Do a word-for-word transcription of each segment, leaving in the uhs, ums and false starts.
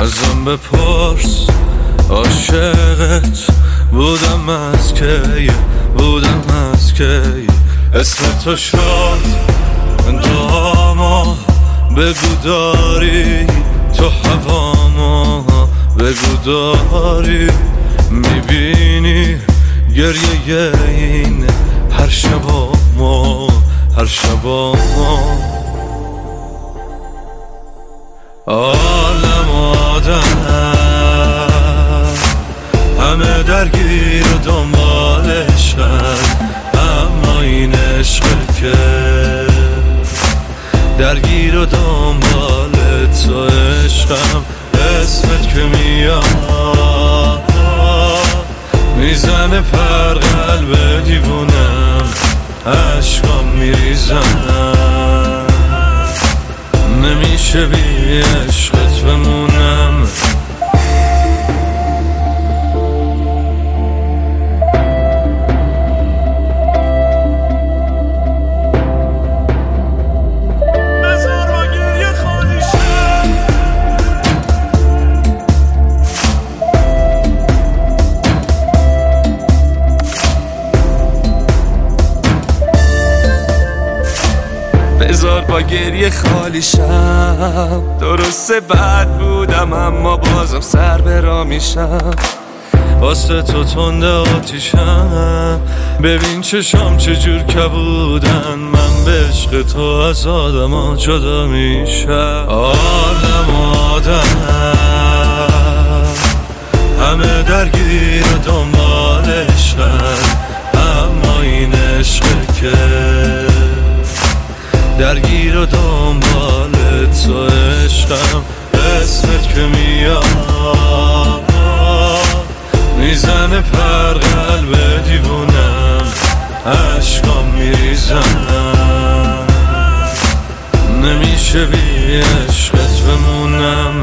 ازم بپرس عاشقت بودم از کی، بودم از کی. اسم تو شد داما، بگو داری تو هواما، بگو داری میبینی گریه این هر شبا ما، هر شبا ما. عالم آدم همه درگیر و دنبال عشقن، اما این عشق که درگیر و دنبال تو عشقم. اسمت که میاد میزنه پر قلب دیوونم، عشقام میریزن نمیشه بی عشقت بمونم. بذار با گریه خالی شم، درسته بد بودم اما بازم سر برا میشم. واسه تو تنده آتیشم، ببین چشام چجور کبودن، من به عشق تو از آدم ها جدا میشم. آدم آدم همه درگیر و دنبال عشقن، اما این عشق که درگیر و دنبال تو عشقم. اسمت که میاد میزنه پر قلب دیوونم، عشقام میریزن نمیشه بی عشقت بمونم.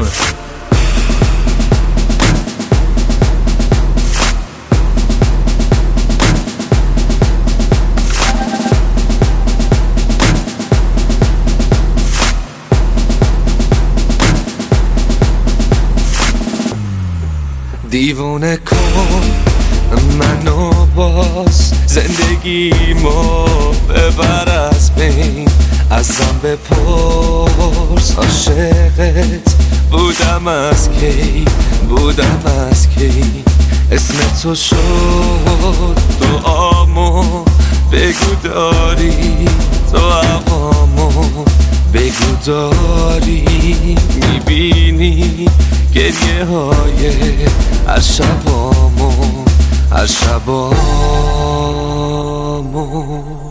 دیوونه کن منو باز، زندگیمو ببر از بین، ازم بپرس عاشقت بودم از کی، بودم از کی. اسم تو شد دعامو، بگو داری تو هوامو، بگو داری میبینی گریه های هر شبامو، هر شبامو.